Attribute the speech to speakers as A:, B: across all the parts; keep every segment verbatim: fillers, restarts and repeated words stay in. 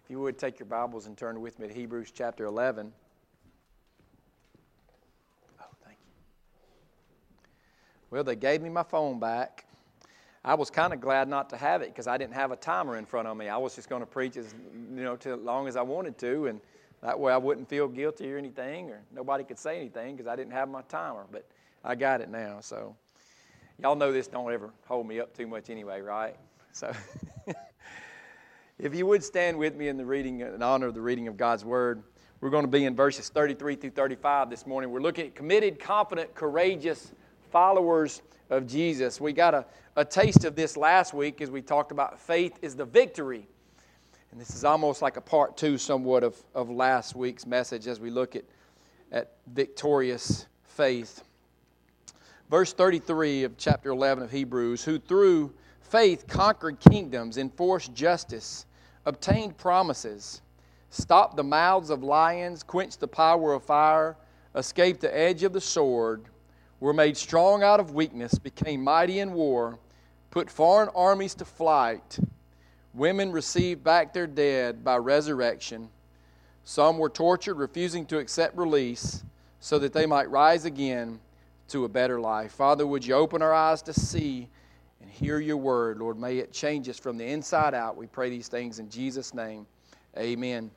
A: If you would take your Bibles and turn with me to Hebrews chapter eleven. Oh, thank you. Well, they gave me my phone back. I was kind of glad not to have it because I didn't have a timer in front of me. I was just going to preach as you know, to as long as I wanted to, and that way I wouldn't feel guilty or anything, or nobody could say anything because I didn't have my timer. But I got it now, so y'all know this don't ever hold me up too much anyway, right? So. If you would stand with me in the reading, in honor of the reading of God's Word, we're going to be in verses thirty-three through thirty-five this morning. We're looking at committed, confident, courageous followers of Jesus. We got a, a taste of this last week as we talked about faith is the victory. And this is almost like a part two somewhat of, of last week's message as we look at, at victorious faith. Verse thirty-three of chapter eleven of Hebrews, who through faith conquered kingdoms, enforced justice, obtained promises, stopped the mouths of lions, quenched the power of fire, escaped the edge of the sword, were made strong out of weakness, became mighty in war, put foreign armies to flight. Women received back their dead by resurrection. Some were tortured, refusing to accept release, so that they might rise again to a better life. Father, would you open our eyes to see and hear your word, Lord. May it change us from the inside out. We pray these things in Jesus' name. Amen.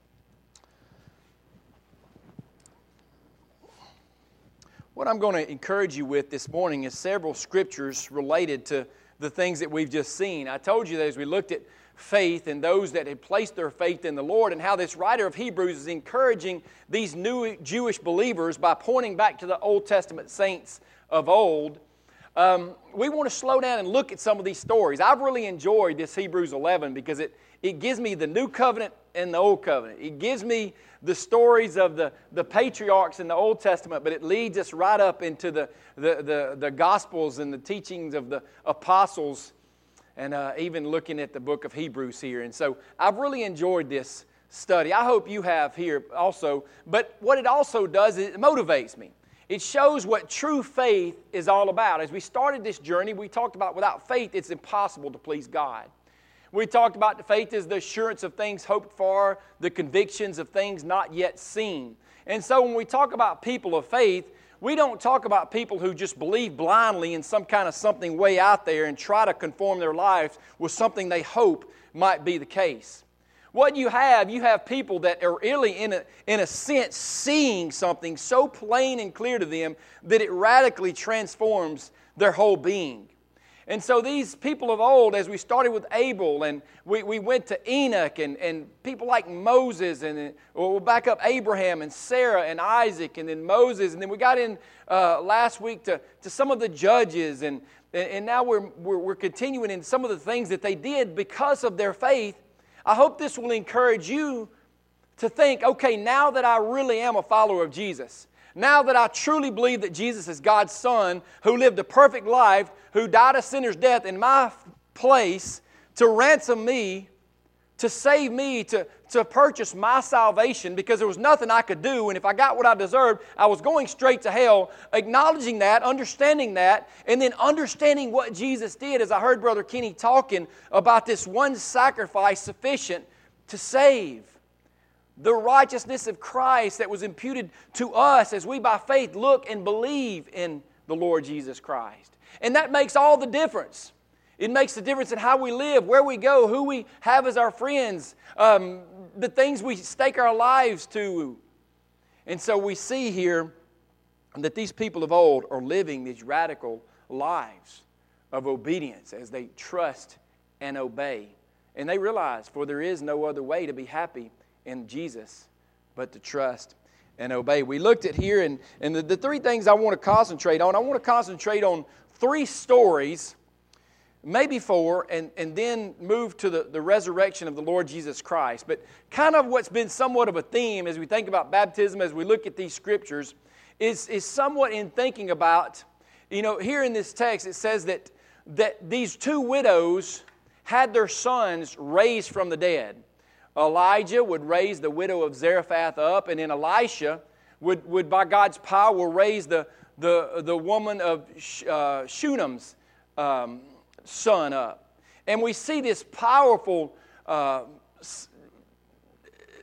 A: What I'm going to encourage you with this morning is several scriptures related to the things that we've just seen. I told you that as we looked at faith and those that had placed their faith in the Lord, and how this writer of Hebrews is encouraging these new Jewish believers by pointing back to the Old Testament saints of old. Um, we want to slow down and look at some of these stories. I've really enjoyed this Hebrews eleven because it, it gives me the New Covenant and the Old Covenant. It gives me the stories of the, the patriarchs in the Old Testament, but it leads us right up into the, the, the, the Gospels and the teachings of the apostles, and uh, even looking at the book of Hebrews here. And so I've really enjoyed this study. I hope you have here also. But what it also does is it motivates me. It shows what true faith is all about. As we started this journey, we talked about without faith, it's impossible to please God. We talked about the faith is the assurance of things hoped for, the convictions of things not yet seen. And so when we talk about people of faith, we don't talk about people who just believe blindly in some kind of something way out there and try to conform their lives with something they hope might be the case. What you have, you have people that are really, in a, in a sense, seeing something so plain and clear to them that it radically transforms their whole being. And so these people of old, as we started with Abel, and we, we went to Enoch, and, and people like Moses, and we'll back up Abraham and Sarah and Isaac, and then Moses, and then we got in uh, last week to, to some of the judges, and, and now we're, we're, we're continuing in some of the things that they did because of their faith. I hope this will encourage you to think, okay, now that I really am a follower of Jesus, now that I truly believe that Jesus is God's Son, who lived a perfect life, who died a sinner's death in my place to ransom me, to save me, to, to purchase my salvation, because there was nothing I could do, and if I got what I deserved, I was going straight to hell. Acknowledging that, understanding that, and then understanding what Jesus did, as I heard Brother Kenny talking about this one sacrifice sufficient to save. The righteousness of Christ that was imputed to us as we by faith look and believe in the Lord Jesus Christ. And that makes all the difference. It makes the difference in how we live, where we go, who we have as our friends, um, the things we stake our lives to. And so we see here that these people of old are living these radical lives of obedience as they trust and obey. And they realize, for there is no other way to be happy in Jesus but to trust and obey. We looked at here, and, and the, the three things I want to concentrate on, I want to concentrate on three stories, maybe four, and, and then move to the, the resurrection of the Lord Jesus Christ. But kind of what's been somewhat of a theme as we think about baptism, as we look at these scriptures, is, is somewhat in thinking about, you know, here in this text it says that, that these two widows had their sons raised from the dead. Elijah would raise the widow of Zarephath up, and then Elisha would, would by God's power, raise the, the, the woman of uh, Shunamm's um, son up. And we see this powerful uh,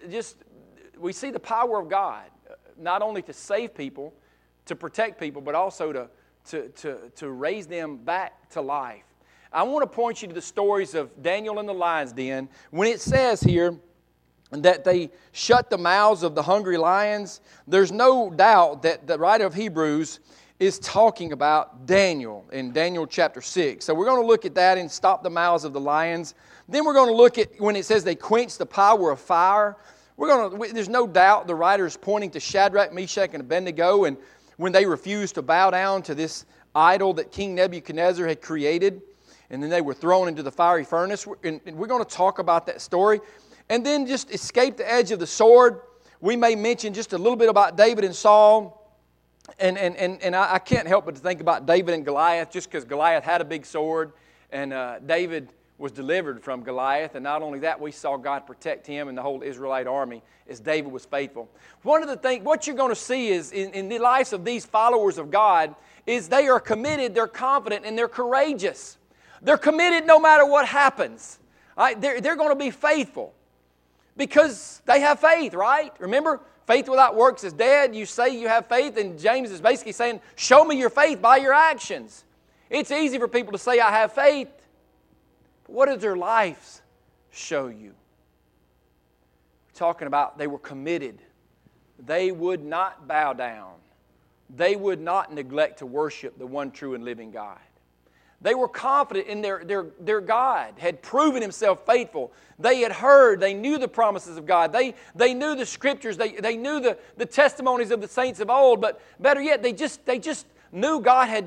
A: just we see the power of God, not only to save people, to protect people, but also to, to, to, to raise them back to life. I want to point you to the stories of Daniel in the lion's den. When it says here that they shut the mouths of the hungry lions, there's no doubt that the writer of Hebrews is talking about Daniel in Daniel chapter six. So we're going to look at that and stop the mouths of the lions. Then we're going to look at when it says they quenched the power of fire. We're going to, there's no doubt the writer is pointing to Shadrach, Meshach, and Abednego, and when they refused to bow down to this idol that King Nebuchadnezzar had created, and then they were thrown into the fiery furnace. And we're going to talk about that story. And then just escape the edge of the sword. We may mention just a little bit about David and Saul. And, and, and, and I can't help but to think about David and Goliath, just because Goliath had a big sword, and uh, David was delivered from Goliath. And not only that, we saw God protect him and the whole Israelite army as David was faithful. One of the things, what you're going to see is in, in the lives of these followers of God is they are committed, they're confident, and they're courageous. They're committed no matter what happens. Right? They're, they're going to be faithful because they have faith, right? Remember, faith without works is dead. You say you have faith, and James is basically saying, show me your faith by your actions. It's easy for people to say, I have faith. But what does their lives show you? We're talking about they were committed. They would not bow down. They would not neglect to worship the one true and living God. They were confident in their, their, their God, had proven Himself faithful. They had heard, they knew the promises of God. They, they knew the Scriptures, they, they knew the, the testimonies of the saints of old, but better yet, they just, they just knew God had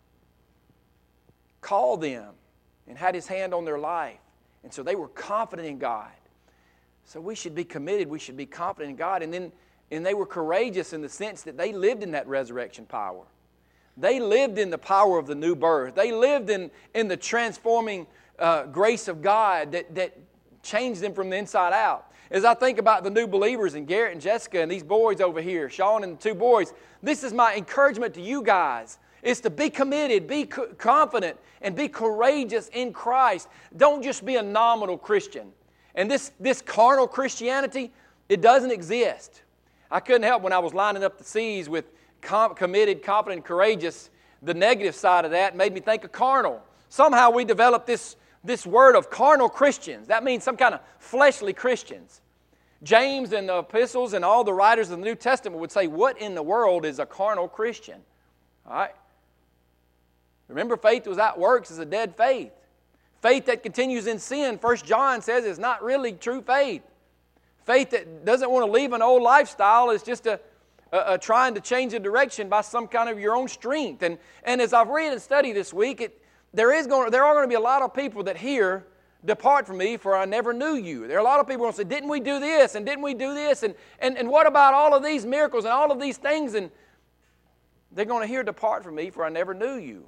A: called them and had His hand on their life. And so they were confident in God. So we should be committed, we should be confident in God. And then and they were courageous in the sense that they lived in that resurrection power. They lived in the power of the new birth. They lived in, in the transforming uh, grace of God that, that changed them from the inside out. As I think about the new believers and Garrett and Jessica and these boys over here, Sean and the two boys, this is my encouragement to you guys. Is to be committed, be co- confident, and be courageous in Christ. Don't just be a nominal Christian. And this, this carnal Christianity, it doesn't exist. I couldn't help when I was lining up the C's with Com- committed, confident, and courageous, the negative side of that made me think of carnal. Somehow we developed this, this word of carnal Christians. That means some kind of fleshly Christians. James and the epistles and all the writers of the New Testament would say, what in the world is a carnal Christian? All right? Remember, faith without works is a dead faith. Faith that continues in sin, First John says, is not really true faith. Faith that doesn't want to leave an old lifestyle is just a Uh, uh, trying to change the direction by some kind of your own strength. And, and as I've read and studied this week, it, there, is going, there are going to be a lot of people that hear, depart from me, for I never knew you. There are a lot of people who say, didn't we do this, and didn't we do this, and, and, and what about all of these miracles and all of these things? And they're going to hear, depart from me, for I never knew you.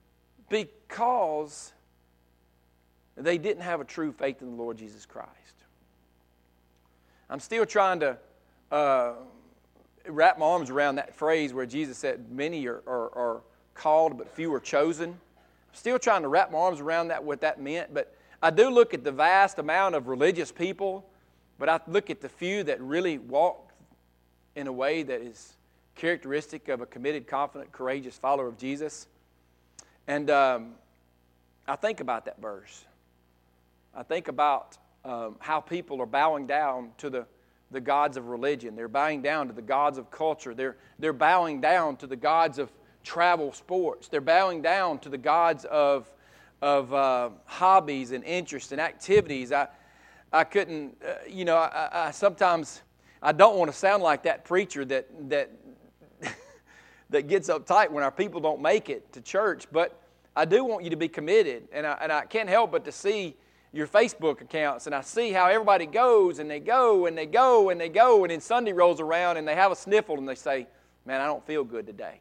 A: Because they didn't have a true faith in the Lord Jesus Christ. I'm still trying to Uh, wrap my arms around that phrase where Jesus said, many are, are, are called, but few are chosen. I'm still trying to wrap my arms around that, what that meant. But I do look at the vast amount of religious people, but I look at the few that really walk in a way that is characteristic of a committed, confident, courageous follower of Jesus. And um, I think about that verse. I think about um, how people are bowing down to the the gods of religion. They're bowing down to the gods of culture. They're, they're bowing down to the gods of travel sports. They're bowing down to the gods of, of uh, hobbies and interests and activities. I, I couldn't, uh, you know, I, I sometimes, I don't want to sound like that preacher that, that, that gets uptight when our people don't make it to church, but I do want you to be committed. And I, and I can't help but to see your Facebook accounts, and I see how everybody goes and they go and they go and they go, and then Sunday rolls around and they have a sniffle and they say, man, I don't feel good today.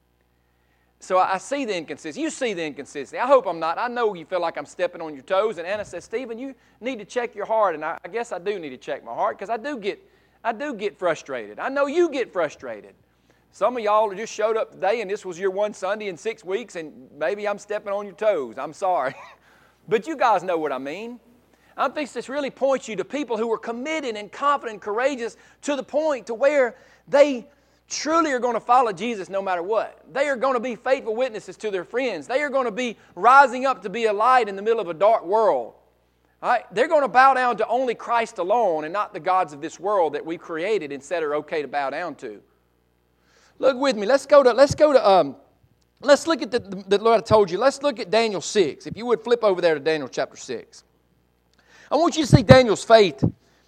A: So I see the inconsistency. You see the inconsistency. I hope I'm not. I know you feel like I'm stepping on your toes. And Anna says, Stephen, you need to check your heart. And I, I guess I do need to check my heart because I do get, I do get frustrated. I know you get frustrated. Some of y'all just showed up today and this was your one Sunday in six weeks and maybe I'm stepping on your toes. I'm sorry. But you guys know what I mean. I think this really points you to people who were committed and confident and courageous to the point to where they truly are going to follow Jesus no matter what. They are going to be faithful witnesses to their friends. They are going to be rising up to be a light in the middle of a dark world. All right? They're going to bow down to only Christ alone and not the gods of this world that we created and said are okay to bow down to. Look with me. Let's go to, let's go to, um, let's look at the, the, the Lord I told you. Let's look at Daniel six. If you would flip over there to Daniel chapter six. I want you to see Daniel's faith.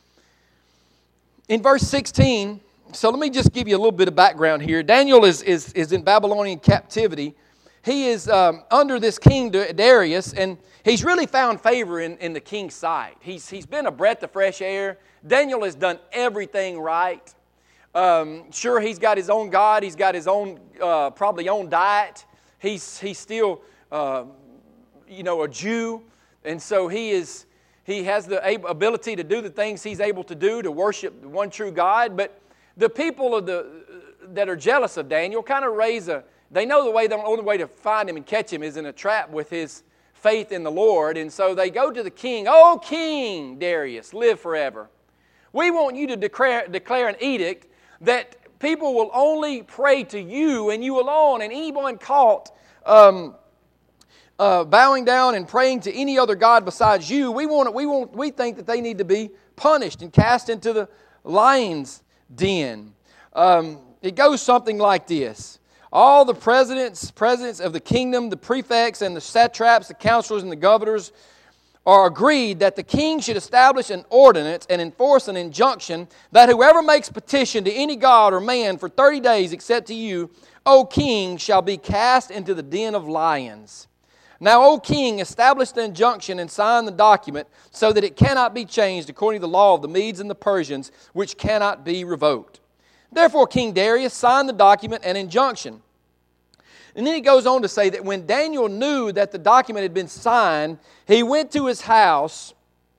A: In verse sixteen, so let me just give you a little bit of background here. Daniel is, is, is in Babylonian captivity. He is um, under this king Darius, and he's really found favor in, in the king's sight. He's, he's been a breath of fresh air. Daniel has done everything right. Um, sure, he's got his own God. He's got his own, uh, probably own diet. He's, he's still, uh, you know, a Jew, and so he is... He has the ability to do the things he's able to do to worship the one true God. But the people of the that are jealous of Daniel kind of raise a... They know the way, the only way to find him and catch him is in a trap with his faith in the Lord. And so they go to the king. "Oh, King Darius, live forever. We want you to declare, declare an edict that people will only pray to you and you alone. And anyone caught... Um, Uh, bowing down and praying to any other god besides you, we want, we want, we think that they need to be punished and cast into the lion's den." Um, it goes something like this: "All the presidents, presidents of the kingdom, the prefects and the satraps, the counselors and the governors, are agreed that the king should establish an ordinance and enforce an injunction that whoever makes petition to any god or man for thirty days except to you, O king, shall be cast into the den of lions. Now, O king, establish the injunction and sign the document so that it cannot be changed according to the law of the Medes and the Persians, which cannot be revoked." Therefore, King Darius signed the document and injunction. And then he goes on to say that when Daniel knew that the document had been signed, he went to his house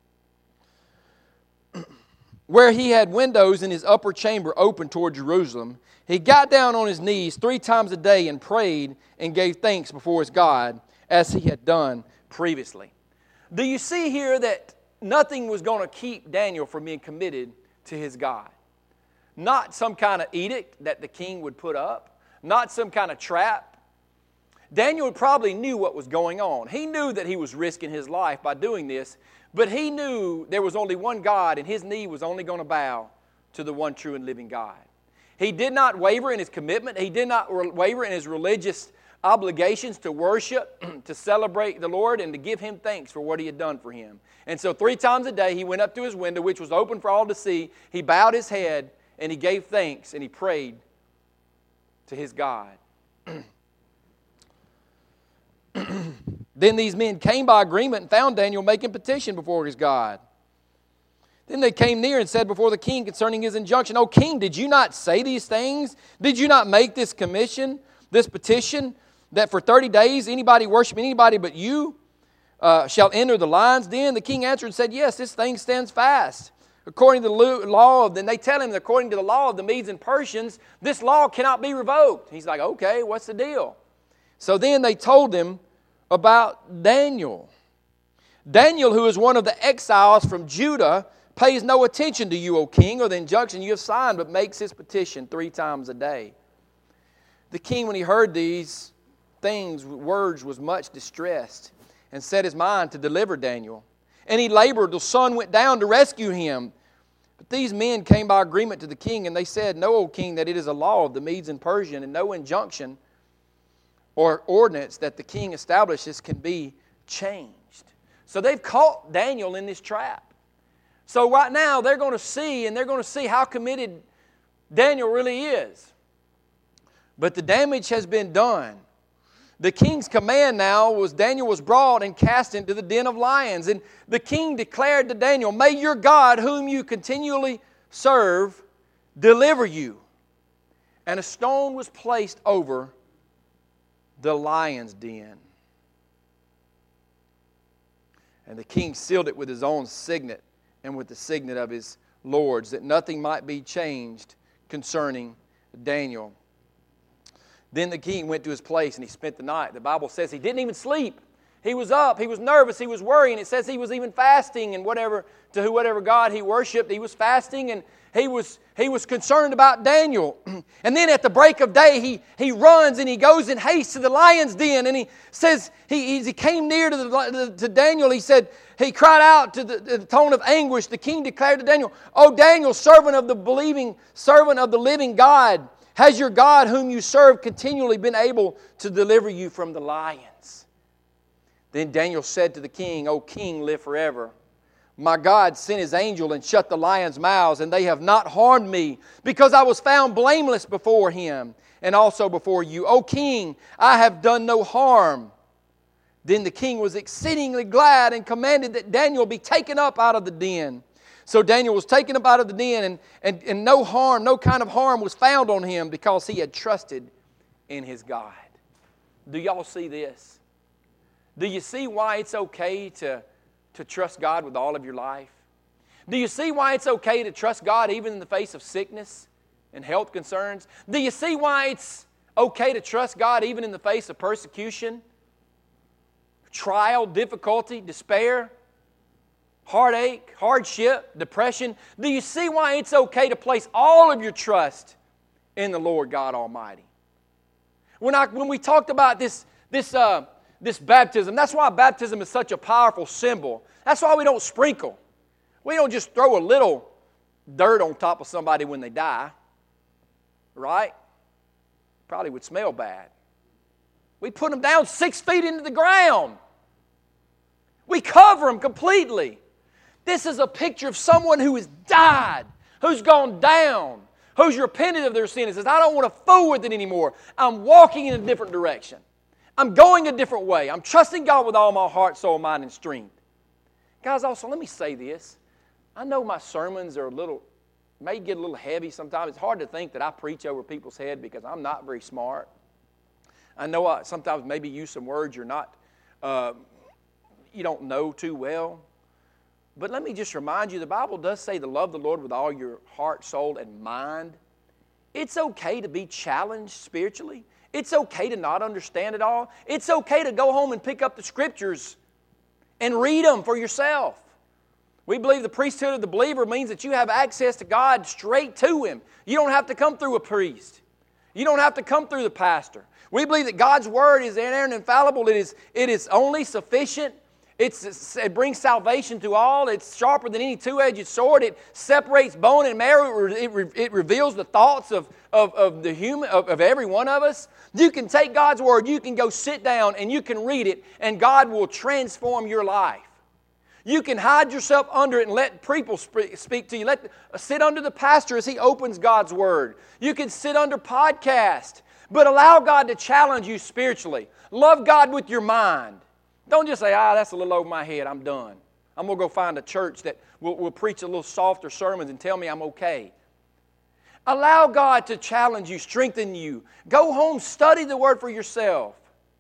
A: where he had windows in his upper chamber open toward Jerusalem. He got down on his knees three times a day and prayed and gave thanks before his God, as he had done previously. Do you see here that nothing was going to keep Daniel from being committed to his God? Not some kind of edict that the king would put up, not some kind of trap. Daniel probably knew what was going on. He knew that he was risking his life by doing this, but he knew there was only one God and his knee was only going to bow to the one true and living God. He did not waver in his commitment. He did not waver in his religious obligations to worship, to celebrate the Lord, and to give Him thanks for what He had done for him. And so three times a day he went up to his window, which was open for all to see. He bowed his head and he gave thanks and he prayed to his God. Then these men came by agreement and found Daniel making petition before his God. Then they came near and said before the king concerning his injunction, "O king, did you not say these things? Did you not make this commission, this petition, that for thirty days anybody worshiping anybody but you uh, shall enter the lion's den?" The king answered and said, "Yes, this thing stands fast. According to the law of," then they tell him that according to the law of the Medes and Persians, this law cannot be revoked. He's like, "Okay, what's the deal?" So then they told him about Daniel. Daniel, who is one of the exiles from Judah, pays no attention to you, O king, or the injunction you have signed, but makes his petition three times a day. The king, when he heard these things, words, was much distressed, and set his mind to deliver Daniel. And he labored till the sun went down to rescue him. But these men came by agreement to the king, and they said, "Know, O king, that it is a law of the Medes and Persians, and no injunction or ordinance that the king establishes can be changed." So they've caught Daniel in this trap. So right now they're going to see, and they're going to see how committed Daniel really is. But the damage has been done. The king's command now was Daniel was brought and cast into the den of lions. And the king declared to Daniel, "May your God, whom you continually serve, deliver you." And a stone was placed over the lion's den. And the king sealed it with his own signet and with the signet of his lords, that nothing might be changed concerning Daniel. Then the king went to his place and he spent the night. The Bible says he didn't even sleep. He was up, he was nervous, he was worrying. It says he was even fasting and whatever, to whatever God he worshiped. He was fasting and he was he was concerned about Daniel. And then at the break of day, he, he runs and he goes in haste to the lion's den. And he says, he, he came near to, the, to Daniel. He said, he cried out to the, the tone of anguish. The king declared to Daniel, "O Daniel, servant of the believing, servant of the living God, has your God whom you serve continually been able to deliver you from the lions?" Then Daniel said to the king, "O king, live forever. My God sent His angel and shut the lions' mouths, and they have not harmed me, because I was found blameless before Him and also before you. O king, I have done no harm." Then the king was exceedingly glad and commanded that Daniel be taken up out of the den. So Daniel was taken up out of the den, and, and, and no harm, no kind of harm was found on him, because he had trusted in his God. Do y'all see this? Do you see why it's okay to, to trust God with all of your life? Do you see why it's okay to trust God even in the face of sickness and health concerns? Do you see why it's okay to trust God even in the face of persecution, trial, difficulty, despair, heartache, hardship, depression? Do you see why it's okay to place all of your trust in the Lord God Almighty? When I when we talked about this this uh, this baptism, that's why baptism is such a powerful symbol. That's why we don't sprinkle. We don't just throw a little dirt on top of somebody when they die, right? Probably would smell bad. We put them down six feet into the ground. We cover them completely. This is a picture of someone who has died, who's gone down, who's repented of their sin and says, "I don't want to fool with it anymore. I'm walking in a different direction. I'm going a different way. I'm trusting God with all my heart, soul, mind, and strength." Guys, also, let me say this. I know my sermons are a little, may get a little heavy sometimes. It's hard to think that I preach over people's head because I'm not very smart. I know I sometimes maybe use some words you're not, uh, you don't know too well. But let me just remind you, the Bible does say to love the Lord with all your heart, soul, and mind. It's okay to be challenged spiritually. It's okay to not understand it all. It's okay to go home and pick up the Scriptures and read them for yourself. We believe the priesthood of the believer means that you have access to God straight to Him. You don't have to come through a priest. You don't have to come through the pastor. We believe that God's Word is inerrant and infallible. It is, it is only sufficient. It's, it brings salvation to all. It's sharper than any two-edged sword. It separates bone and marrow. It, re, it reveals the thoughts of, of, of the human of, of every one of us. You can take God's Word. You can go sit down and you can read it, and God will transform your life. You can hide yourself under it and let people speak to you. Let sit under the pastor as he opens God's Word. You can sit under podcast, but allow God to challenge you spiritually. Love God with your mind. Don't just say, "Ah, that's a little over my head. I'm done. I'm going to go find a church that will, will preach a little softer sermons and tell me I'm okay." Allow God to challenge you, strengthen you. Go home, study the Word for yourself.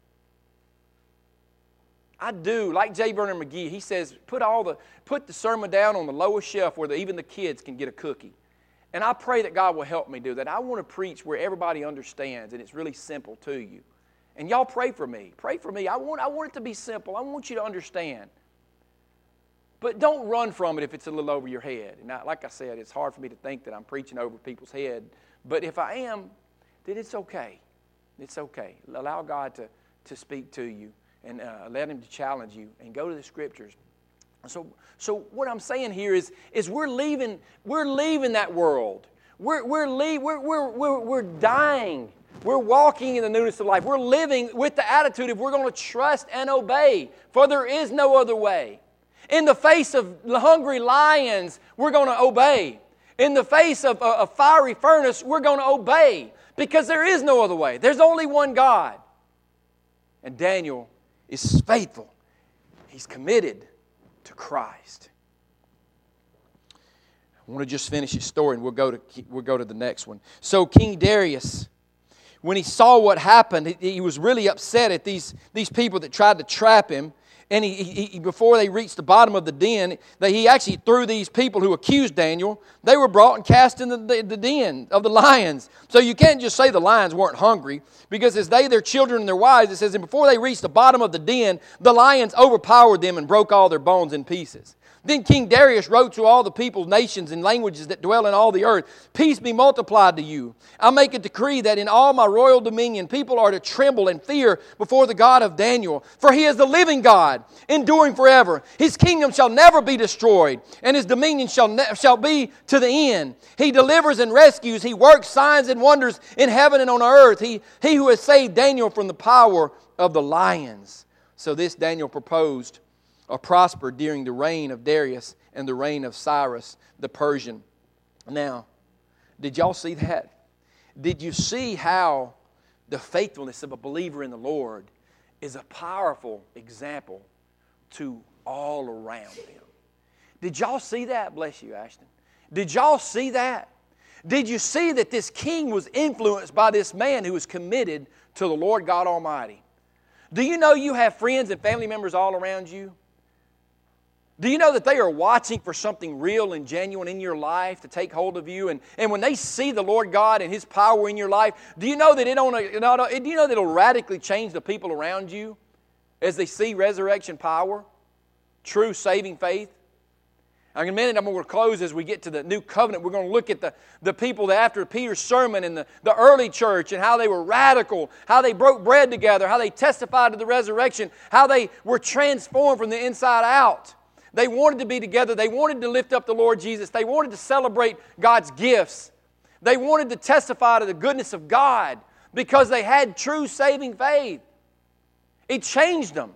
A: I do, like J. Vernon McGee, he says, put all the put the sermon down on the lowest shelf where the, even the kids can get a cookie. And I pray that God will help me do that. I want to preach where everybody understands and it's really simple to you. And y'all pray for me. Pray for me. I want, I want it to be simple. I want you to understand. But don't run from it if it's a little over your head. And I, like I said, it's hard for me to think that I'm preaching over people's head. But if I am, then it's okay. It's okay. Allow God to, to speak to you and uh, let Him to challenge you and go to the Scriptures. So, so what I'm saying here is, is we're leaving, we're leaving that world. We're, we're, leave, we're, we're, we're, we're dying. We're walking in the newness of life. We're living with the attitude of we're going to trust and obey, for there is no other way. In the face of the hungry lions, we're going to obey. In the face of a, a fiery furnace, we're going to obey, because there is no other way. There's only one God. And Daniel is faithful. He's committed to Christ. I want to just finish his story, and we'll go to we'll go to the next one. So King Darius, when he saw what happened, he, he was really upset at these, these people that tried to trap him. And he, he, he, before they reached the bottom of the den, that he actually threw these people who accused Daniel, they were brought and cast in the, the, the den of the lions. So you can't just say the lions weren't hungry, because as they, their children, and their wives, it says, and before they reached the bottom of the den, the lions overpowered them and broke all their bones in pieces. Then King Darius wrote to all the peoples, nations, and languages that dwell in all the earth, peace be multiplied to you. I make a decree that in all my royal dominion people are to tremble and fear before the God of Daniel. For he is the living God, enduring forever. His kingdom shall never be destroyed, and his dominion shall, ne- shall be to the end. He delivers and rescues. He works signs and wonders in heaven and on earth. He, he who has saved Daniel from the power of the lions. So this Daniel proposed or prospered during the reign of Darius and the reign of Cyrus the Persian. Now, did y'all see that? Did you see how the faithfulness of a believer in the Lord is a powerful example to all around them? Did y'all see that? Bless you, Ashton. Did y'all see that? Did you see that this king was influenced by this man who was committed to the Lord God Almighty? Do you know you have friends and family members all around you? Do you know that they are watching for something real and genuine in your life to take hold of you? And, and when they see the Lord God and His power in your life, do you know that it don't, do you know that it'll radically change the people around you as they see resurrection power, true saving faith? Now, in a minute, I'm going to close as we get to the new covenant. We're going to look at the, the people that after Peter's sermon in the, the early church and how they were radical, how they broke bread together, how they testified to the resurrection, how they were transformed from the inside out. They wanted to be together. They wanted to lift up the Lord Jesus. They wanted to celebrate God's gifts. They wanted to testify to the goodness of God because they had true saving faith. It changed them.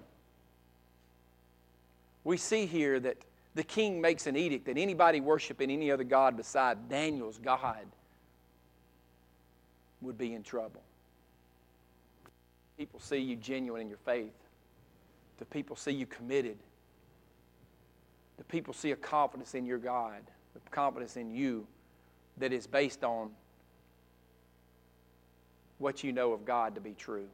A: We see here that the king makes an edict that anybody worshiping any other God beside Daniel's God would be in trouble. People see you genuine in your faith. The people see you committed. The people see a confidence in your God, a confidence in you that is based on what you know of God to be true.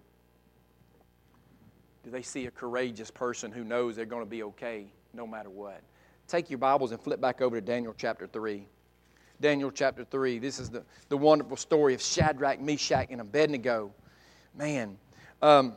A: Do they see a courageous person who knows they're going to be okay no matter what? Take your Bibles and flip back over to Daniel chapter three. Daniel chapter three. This is the, the wonderful story of Shadrach, Meshach, and Abednego. Man, um,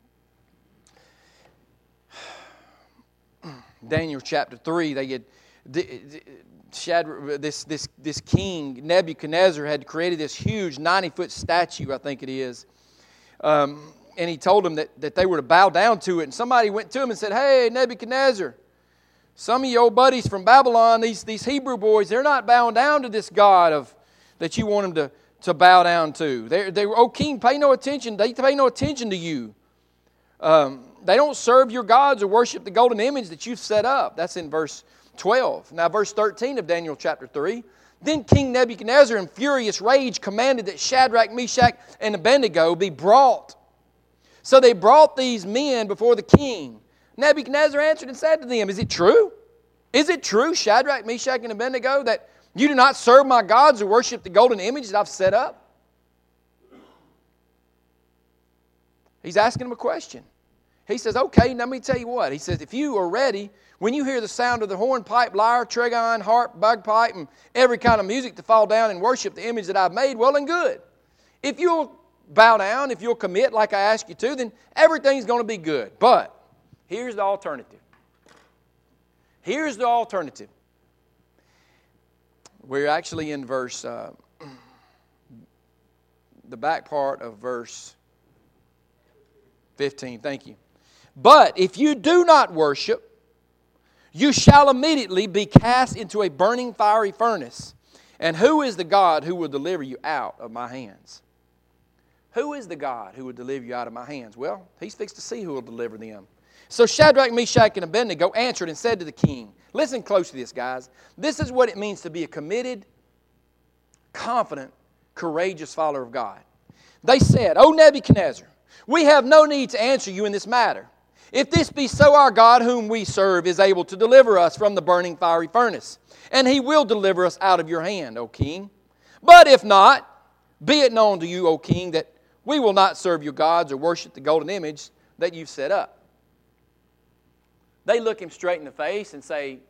A: Daniel chapter three, they had Shadrach, this this this king Nebuchadnezzar had created this huge ninety-foot statue, I think it is, um, and he told them that, that they were to bow down to it. And somebody went to him and said, "Hey, Nebuchadnezzar, some of your old buddies from Babylon, these these Hebrew boys, they're not bowing down to this God of that you want them to to bow down to. They they oh king, pay no attention. They pay no attention to you." Um, They don't serve your gods or worship the golden image that you've set up. That's in verse twelve. Now, verse thirteen of Daniel chapter three. Then King Nebuchadnezzar in furious rage commanded that Shadrach, Meshach, and Abednego be brought. So they brought these men before the king. Nebuchadnezzar answered and said to them, "Is it true? Is it true, Shadrach, Meshach, and Abednego, that you do not serve my gods or worship the golden image that I've set up?" He's asking them a question. He says, "Okay, let me tell you what." He says, "If you are ready, when you hear the sound of the hornpipe, lyre, trigon, harp, bagpipe, and every kind of music to fall down and worship the image that I've made, well and good. If you'll bow down, if you'll commit like I ask you to, then everything's going to be good. But here's the alternative. Here's the alternative. We're actually in verse, uh, the back part of verse fifteen. Thank you. But if you do not worship, you shall immediately be cast into a burning fiery furnace. And who is the God who will deliver you out of my hands?" Who is the God who will deliver you out of my hands? Well, he's fixed to see who will deliver them. So Shadrach, Meshach, and Abednego answered and said to the king, listen close to this, guys. This is what it means to be a committed, confident, courageous follower of God. They said, "O Nebuchadnezzar, we have no need to answer you in this matter. If this be so, our God whom we serve is able to deliver us from the burning fiery furnace, and He will deliver us out of your hand, O king. But if not, be it known to you, O king, that we will not serve your gods or worship the golden image that you've set up." They look him straight in the face and say,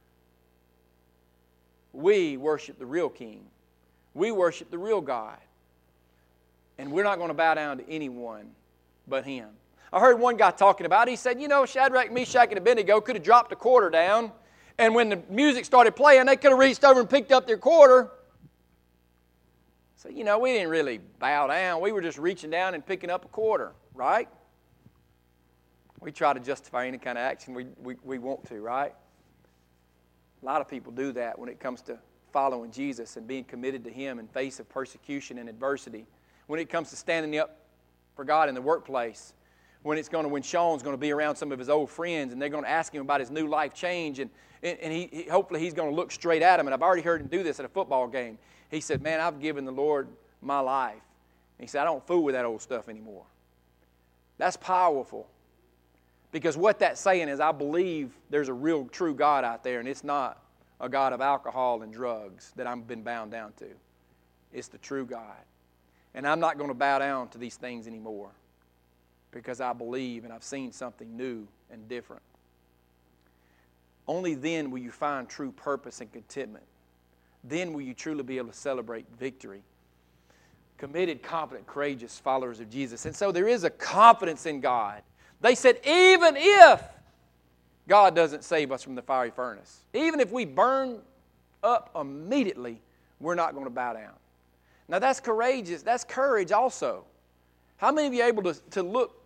A: we worship the real king. We worship the real God. And we're not going to bow down to anyone but him. I heard one guy talking about it. He said, you know, Shadrach, Meshach, and Abednego could have dropped a quarter down, and when the music started playing, they could have reached over and picked up their quarter. So, you know, we didn't really bow down. We were just reaching down and picking up a quarter, right? We try to justify any kind of action we, we, we want to, right? A lot of people do that when it comes to following Jesus and being committed to him in face of persecution and adversity. When it comes to standing up for God in the workplace, when it's going to, when Sean's going to be around some of his old friends and they're going to ask him about his new life change, and, and, and he, he hopefully he's going to look straight at him. And I've already heard him do this at a football game. He said, man, I've given the Lord my life. And he said, I don't fool with that old stuff anymore. That's powerful. Because what that's saying is I believe there's a real true God out there, and it's not a God of alcohol and drugs that I've been bound down to. It's the true God. And I'm not going to bow down to these things anymore because I believe and I've seen something new and different. Only then will you find true purpose and contentment. Then will you truly be able to celebrate victory. Committed, confident, courageous followers of Jesus. And so there is a confidence in God. They said, even if God doesn't save us from the fiery furnace, even if we burn up immediately, we're not going to bow down. Now that's courageous. That's courage also. How many of you are able to, to look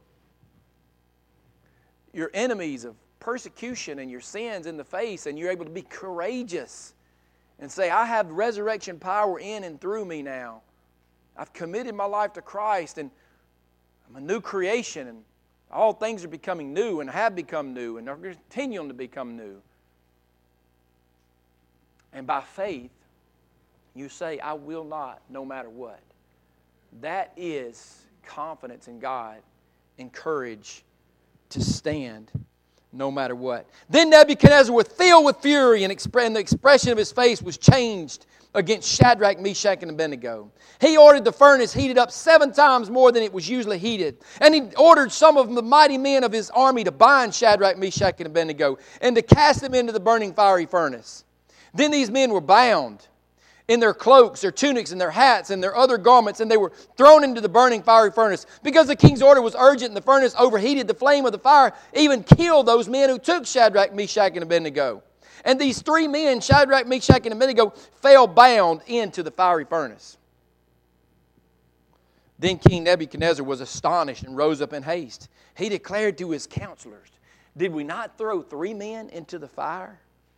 A: your enemies of persecution and your sins in the face, and you're able to be courageous and say, I have resurrection power in and through me now. I've committed my life to Christ, and I'm a new creation, and all things are becoming new and have become new and are continuing to become new. And by faith, you say, I will not, no matter what. That is confidence in God and courage to stand no matter what. Then Nebuchadnezzar was filled with fury, and the expression of his face was changed against Shadrach, Meshach, and Abednego. He ordered the furnace heated up seven times more than it was usually heated. And he ordered some of the mighty men of his army to bind Shadrach, Meshach, and Abednego and to cast them into the burning fiery furnace. Then these men were bound in their cloaks, their tunics, and their hats, and their other garments, and they were thrown into the burning fiery furnace. Because the king's order was urgent and the furnace overheated, the flame of the fire even killed those men who took Shadrach, Meshach, and Abednego. And these three men, Shadrach, Meshach, and Abednego, fell bound into the fiery furnace. Then King Nebuchadnezzar was astonished and rose up in haste. He declared to his counselors, did we not throw three men into the fire?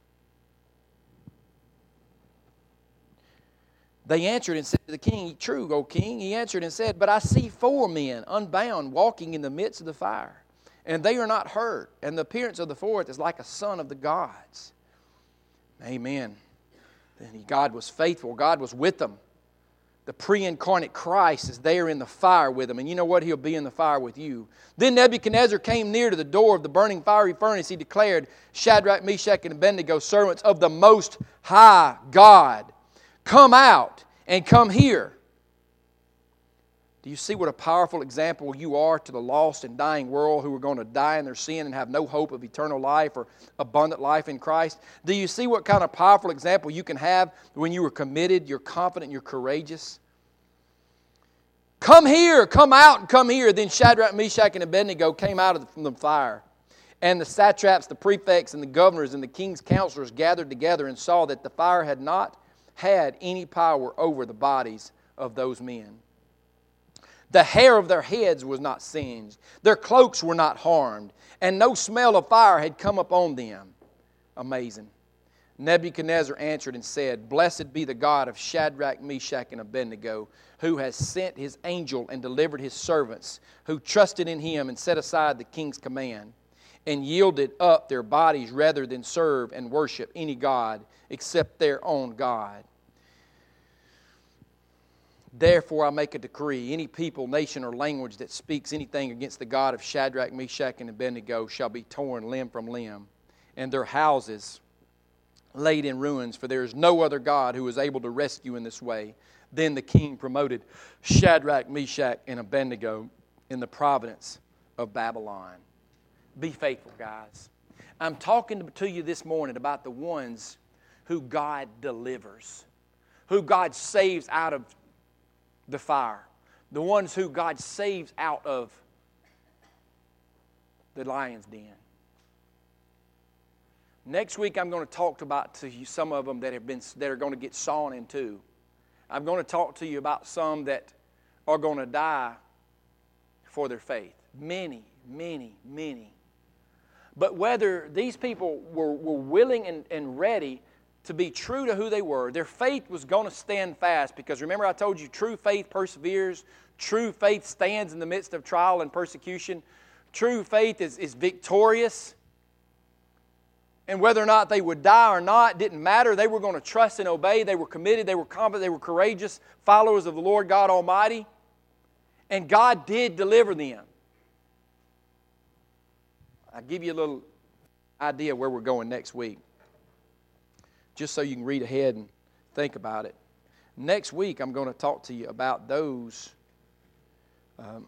A: They answered and said to the king, true, O king. He answered and said, but I see four men unbound walking in the midst of the fire, and they are not hurt, and the appearance of the fourth is like a son of the gods. Amen. Then God was faithful. God was with them. The pre-incarnate Christ is there in the fire with them. And you know what? He'll be in the fire with you. Then Nebuchadnezzar came near to the door of the burning fiery furnace. He declared, Shadrach, Meshach, and Abednego, servants of the Most High God, come out and come here. Do you see what a powerful example you are to the lost and dying world who are going to die in their sin and have no hope of eternal life or abundant life in Christ? Do you see what kind of powerful example you can have when you are committed, you're confident, you're courageous? Come here, come out and come here. Then Shadrach, Meshach, and Abednego came out of the, from the fire. And the satraps, the prefects, and the governors, and the king's counselors gathered together and saw that the fire had not had any power over the bodies of those men. The hair of their heads was not singed. Their cloaks were not harmed. And no smell of fire had come upon them. Amazing. Nebuchadnezzar answered and said, blessed be the God of Shadrach, Meshach, and Abednego, who has sent his angel and delivered his servants, who trusted in him and set aside the king's command, and yielded up their bodies rather than serve and worship any god except their own God. Therefore I make a decree, any people, nation, or language that speaks anything against the God of Shadrach, Meshach, and Abednego shall be torn limb from limb, and their houses laid in ruins, for there is no other God who is able to rescue in this way. Then the king promoted Shadrach, Meshach, and Abednego in the province of Babylon. Be faithful, guys. I'm talking to you this morning about the ones who God delivers, who God saves out of the fire, the ones who God saves out of the lion's den. Next week, I'm going to talk about to you some of them that have been that are going to get sawn in two. I'm going to talk to you about some that are going to die for their faith. Many, many, many. But whether these people were, were willing and, and ready to be true to who they were, their faith was going to stand fast. Because remember, I told you, true faith perseveres. True faith stands in the midst of trial and persecution. True faith is, is victorious. And whether or not they would die or not didn't matter. They were going to trust and obey. They were committed. They were confident. They were courageous followers of the Lord God Almighty. And God did deliver them. I'll give you a little idea where we're going next week, just so you can read ahead and think about it. Next week, I'm going to talk to you about those um,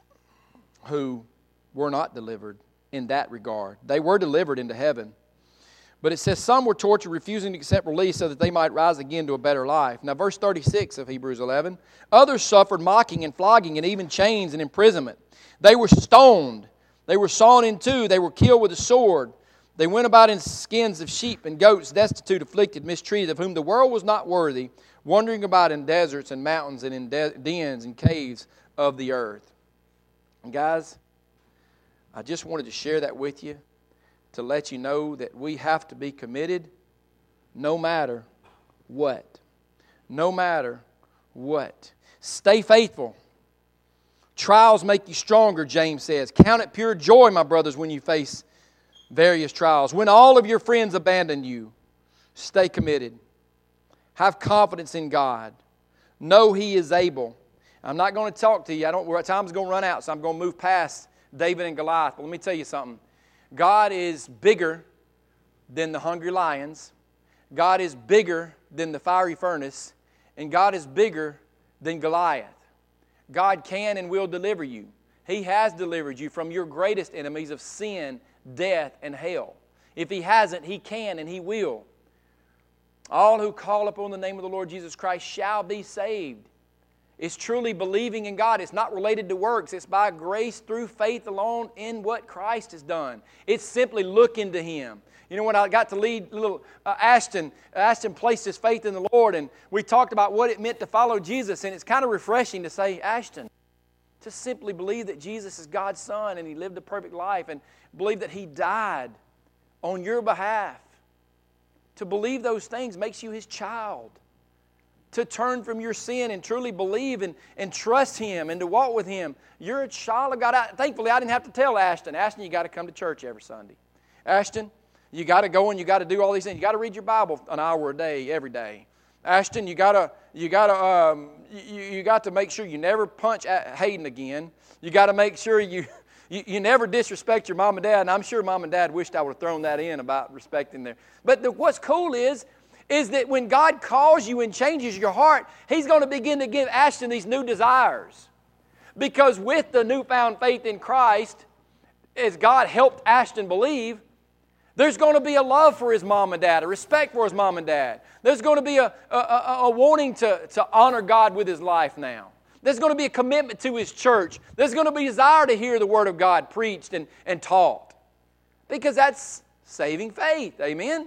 A: who were not delivered in that regard. They were delivered into heaven. But it says some were tortured, refusing to accept release so that they might rise again to a better life. Now, verse thirty-six of Hebrews eleven. Others suffered mocking and flogging and even chains and imprisonment. They were stoned. They were sawn in two. They were killed with a sword. They went about in skins of sheep and goats, destitute, afflicted, mistreated, of whom the world was not worthy, wandering about in deserts and mountains and in de- dens and caves of the earth. And guys, I just wanted to share that with you, to let you know that we have to be committed no matter what. No matter what. Stay faithful. Trials make you stronger, James says. Count it pure joy, my brothers, when you face various trials. When all of your friends abandon you, stay committed. Have confidence in God. Know He is able. I'm not going to talk to you. I don't. Time's going to run out, so I'm going to move past David and Goliath. But let me tell you something. God is bigger than the hungry lions. God is bigger than the fiery furnace. And God is bigger than Goliath. God can and will deliver you. He has delivered you from your greatest enemies of sin, death, and hell. If He hasn't, He can and He will. All who call upon the name of the Lord Jesus Christ shall be saved. It's truly believing in God. It's not related to works. It's by grace through faith alone in what Christ has done. It's simply looking to Him. You know, when I got to lead little uh, Ashton, Ashton placed his faith in the Lord, and we talked about what it meant to follow Jesus, and it's kind of refreshing to say, Ashton, to simply believe that Jesus is God's Son and He lived a perfect life, and believe that He died on your behalf. To believe those things makes you His child. To turn from your sin and truly believe and, and trust Him and to walk with Him. You're a child of God. I, thankfully, I didn't have to tell Ashton, Ashton, you got to come to church every Sunday. Ashton, you got to go and you got to do all these things. You got to read your Bible an hour a day, every day. Ashton, you got to you got to um, you, you got to make sure you never punch Hayden again. You got to make sure you, you you never disrespect your mom and dad. And I'm sure mom and dad wished I would have thrown that in about respecting their. But the, what's cool is. is that when God calls you and changes your heart, He's going to begin to give Ashton these new desires. Because with the newfound faith in Christ, as God helped Ashton believe, there's going to be a love for his mom and dad, a respect for his mom and dad. There's going to be a, a, a, a wanting to, to honor God with his life now. There's going to be a commitment to his church. There's going to be a desire to hear the Word of God preached and, and taught. Because that's saving faith. Amen?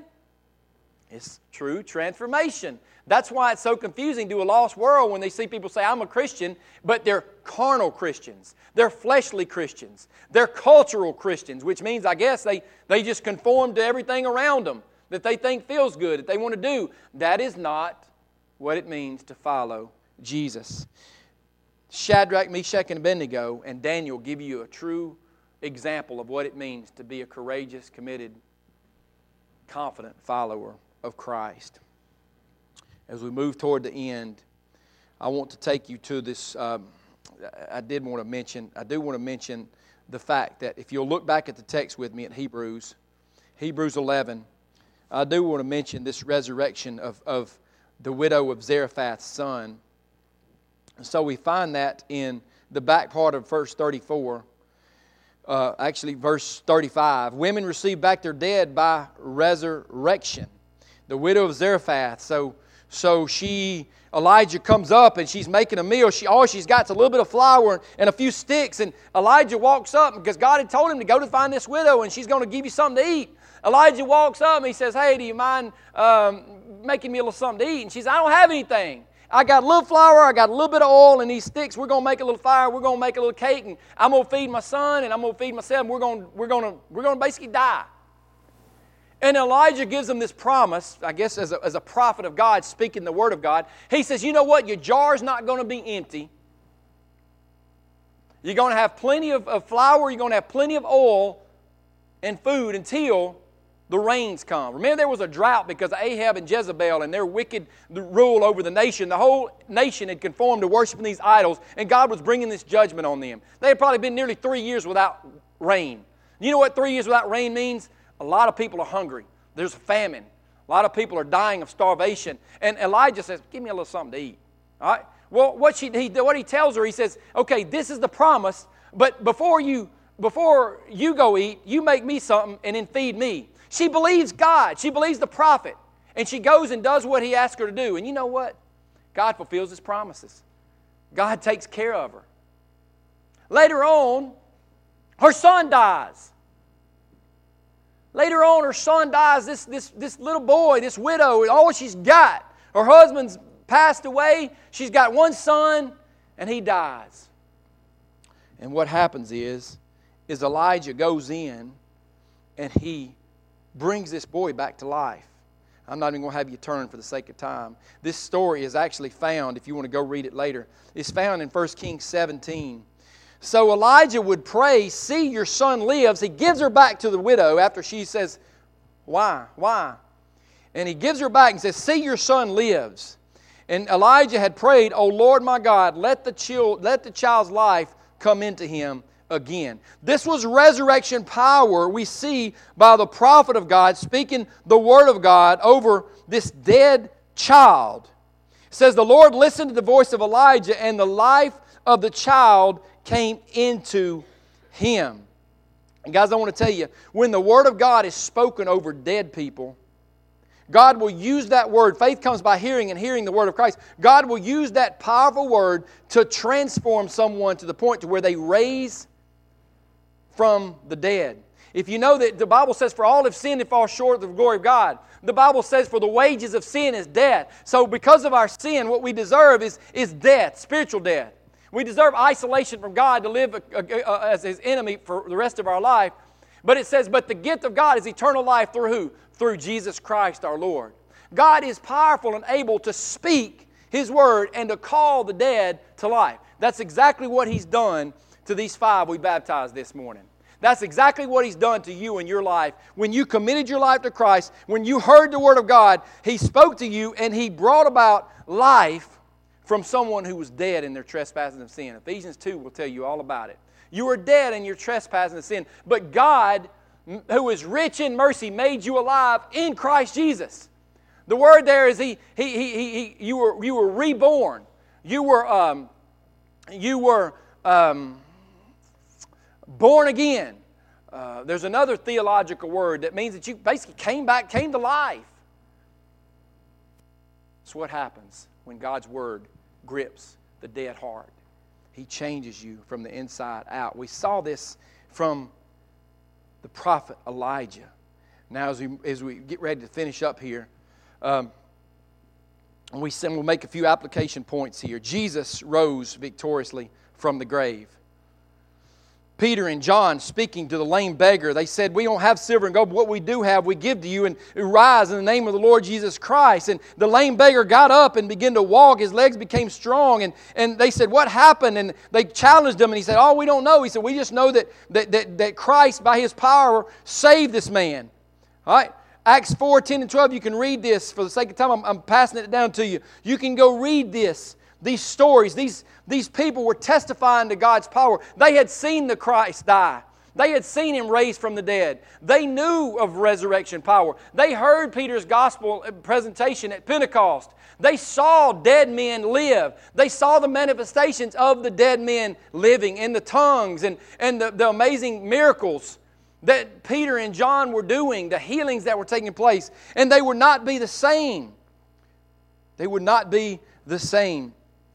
A: It's true transformation. That's why it's so confusing to a lost world when they see people say, I'm a Christian, but they're carnal Christians. They're fleshly Christians. They're cultural Christians, which means, I guess, they, they just conform to everything around them that they think feels good, that they want to do. That is not what it means to follow Jesus. Shadrach, Meshach, and Abednego and Daniel give you a true example of what it means to be a courageous, committed, confident follower of Christ. As we move toward the end, I want to take you to this. Um, I did want to mention, I do want to mention the fact that if you'll look back at the text with me at Hebrews, Hebrews eleven, I do want to mention this resurrection of, of the widow of Zarephath's son. So we find that in the back part of verse thirty-four. uh, actually verse thirty-five. Women receive back their dead by resurrection. The widow of Zarephath. So, so she, Elijah comes up and she's making a meal. She, all she's got is a little bit of flour and a few sticks. And Elijah walks up because God had told him to go to find this widow and she's going to give you something to eat. Elijah walks up and he says, hey, do you mind um, making me a little something to eat? And she says, I don't have anything. I got a little flour, I got a little bit of oil and these sticks. We're going to make a little fire. We're going to make a little cake, and I'm going to feed my son, and I'm going to feed myself. And we're going, to, we're going to, we're going to basically die. And Elijah gives them this promise, I guess as a, as a prophet of God speaking the word of God. He says, you know what? Your jar's not going to be empty. You're going to have plenty of, of flour. You're going to have plenty of oil and food until the rains come. Remember, there was a drought because of Ahab and Jezebel and their wicked rule over the nation. The whole nation had conformed to worshiping these idols, and God was bringing this judgment on them. They had probably been nearly three years without rain. You know what three years without rain means? A lot of people are hungry. There's a famine. A lot of people are dying of starvation. And Elijah says, give me a little something to eat. All right? Well, what, she, he, what he tells her, he says, okay, this is the promise, but before you, before you go eat, you make me something and then feed me. She believes God. She believes the prophet. And she goes and does what he asked her to do. And you know what? God fulfills his promises. God takes care of her. Later on, her son dies. Later on, her son dies. This, this, this little boy, this widow, all she's got. Her husband's passed away. She's got one son, and he dies. And what happens is, is Elijah goes in, and he brings this boy back to life. I'm not even going to have you turn for the sake of time. This story is actually found, if you want to go read it later, it's found in First Kings seventeen. So Elijah would pray, see, your son lives. He gives her back to the widow after she says, why? Why? And he gives her back and says, see, your son lives. And Elijah had prayed, oh Lord my God, let the, child, let the child's life come into him again. This was resurrection power we see by the prophet of God speaking the word of God over this dead child. It says the Lord listened to the voice of Elijah, and the life of the child came into him. And guys, I want to tell you, when the word of God is spoken over dead people, God will use that word. Faith comes by hearing, and hearing the word of Christ. God will use that powerful word to transform someone to the point to where they raise from the dead. If you know that the Bible says, for all have sinned and fall short of the glory of God. The Bible says, for the wages of sin is death. So because of our sin, what we deserve is, is death, spiritual death. We deserve isolation from God, to live a, a, a, as His enemy for the rest of our life. But it says, but the gift of God is eternal life through who? Through Jesus Christ our Lord. God is powerful and able to speak His word and to call the dead to life. That's exactly what He's done to these five we baptized this morning. That's exactly what He's done to you in your life. When you committed your life to Christ, when you heard the Word of God, He spoke to you and He brought about life from someone who was dead in their trespasses and sin. Ephesians two will tell you all about it. You were dead in your trespasses and sin, but God, who is rich in mercy, made you alive in Christ Jesus. The word there is He, he, he, he, he you were, you were reborn. You were, um, you were um, born again. Uh, there's another theological word that means that you basically came back, came to life. That's what happens when God's word grips the dead heart. He changes you from the inside out. We saw this from the prophet Elijah. Now, as we, as we get ready to finish up here, um, we, we'll make a few application points here. Jesus rose victoriously from the grave. Peter and John speaking to the lame beggar, they said, we don't have silver and gold, but what we do have we give to you, and rise in the name of the Lord Jesus Christ. And the lame beggar got up and began to walk. His legs became strong. And, and they said, what happened? And they challenged him, and he said, oh, we don't know. He said, we just know that, that, that, that Christ, by His power, saved this man. All right? Acts four, ten, and twelve, you can read this. For the sake of time, I'm, I'm passing it down to you. You can go read this. These stories, these, these people were testifying to God's power. They had seen the Christ die. They had seen Him raised from the dead. They knew of resurrection power. They heard Peter's gospel presentation at Pentecost. They saw dead men live. They saw the manifestations of the dead men living in the tongues and, and the, the amazing miracles that Peter and John were doing, the healings that were taking place. And they would not be the same. They would not be the same.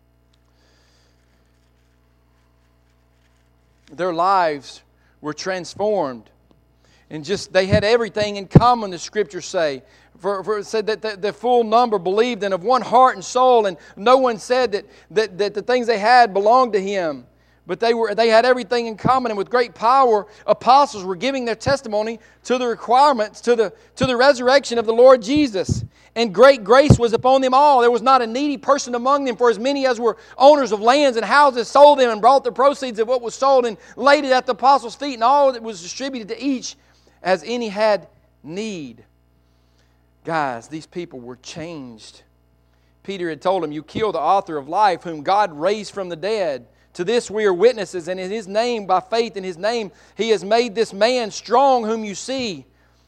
A: Their lives were transformed. And just, they had everything in common, the Scriptures say. For, for it said that the, the full number believed and of one heart and soul, and no one said that, that, that the things they had belonged to Him. But they were they had everything in common, and with great power, apostles were giving their testimony to the requirements, to the, to the resurrection of the Lord Jesus. And great grace was upon them all. There was not a needy person among them, for as many as were owners of lands and houses sold them and brought the proceeds of what was sold and laid it at the apostles' feet, and all that was distributed to each as any had need. Guys, these people were changed. Peter had told them, "You killed the author of life, whom God raised from the dead. To this we are witnesses, and in His name, by faith in His name, He has made this man strong whom you see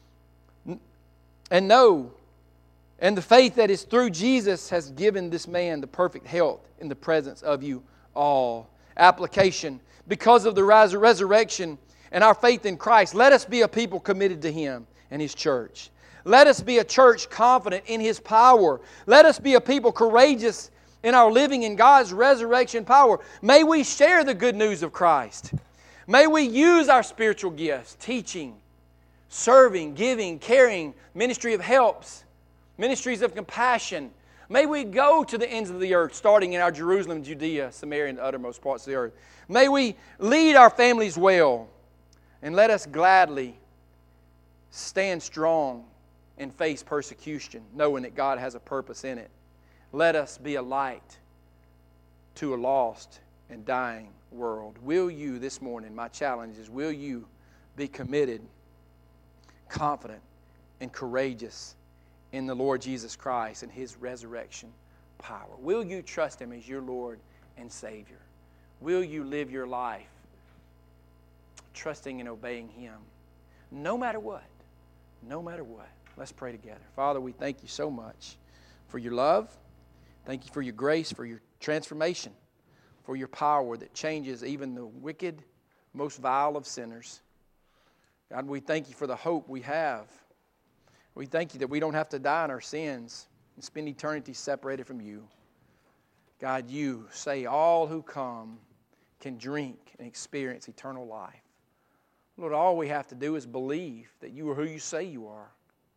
A: and know. And the faith that is through Jesus has given this man the perfect health in the presence of you all." Application. Because of the res- resurrection and our faith in Christ, let us be a people committed to Him and His church. Let us be a church confident in His power. Let us be a people courageous in our living in God's resurrection power. May we share the good news of Christ. May we use our spiritual gifts, teaching, serving, giving, caring, ministry of helps, ministries of compassion. May we go to the ends of the earth, starting in our Jerusalem, Judea, Samaria, and the uttermost parts of the earth. May we lead our families well, and let us gladly stand strong and face persecution, knowing that God has a purpose in it. Let us be a light to a lost and dying world. Will you this morning, my challenge is, will you be committed, confident, and courageous in the Lord Jesus Christ and His resurrection power? Will you trust Him as your Lord and Savior? Will you live your life trusting and obeying Him no matter what? No matter what. Let's pray together. Father, we thank You so much for Your love. Thank You for Your grace, for Your transformation, for Your power that changes even the wicked, most vile of sinners. God, we thank You for the hope we have. We thank You that we don't have to die in our sins and spend eternity separated from You. God, You say all who come can drink and experience eternal life. Lord, all we have to do is believe that You are who You say You are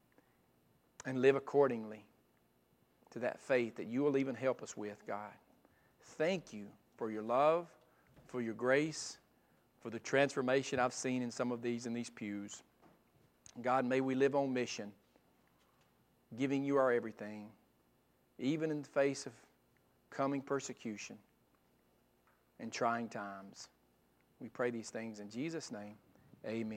A: and live accordingly to that faith that You will even help us with, God. Thank You for Your love, for Your grace, for the transformation I've seen in some of these in these pews. God, may we live on mission, giving You our everything, even in the face of coming persecution and trying times. We pray these things in Jesus' name. Amen.